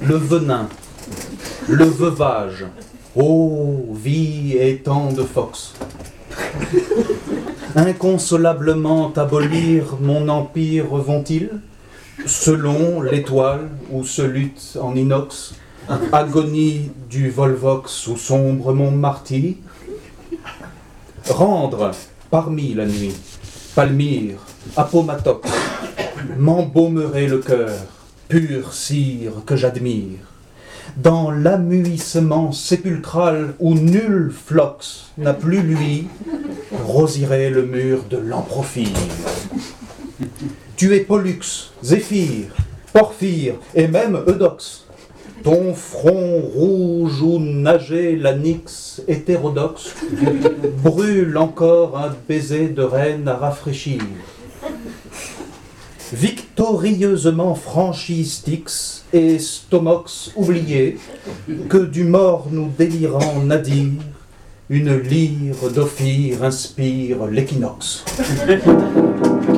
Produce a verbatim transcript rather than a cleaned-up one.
le venin, le veuvage, ô vie et tant de fox. Inconsolablement abolir mon empire vont-ils, selon l'étoile où se lutte en inox, agonie du Volvox ou sombre mon martyr, rendre parmi la nuit, Palmyre, Appomattox, m'embaumerait le cœur, pur cire que j'admire, dans l'amuissement sépulcral où nul flox n'a plus lui, rosirait le mur de l'Amprophire. Tu es Pollux, Zéphyr, Porphyre et même Eudoxe. Ton front rouge où nageait la Nyx hétérodoxe brûle encore un baiser de reine à rafraîchir. Victorieusement franchis Styx et Stomox oublié, que du mort nous délirant nadir, une lyre d'Ophir inspire l'équinoxe.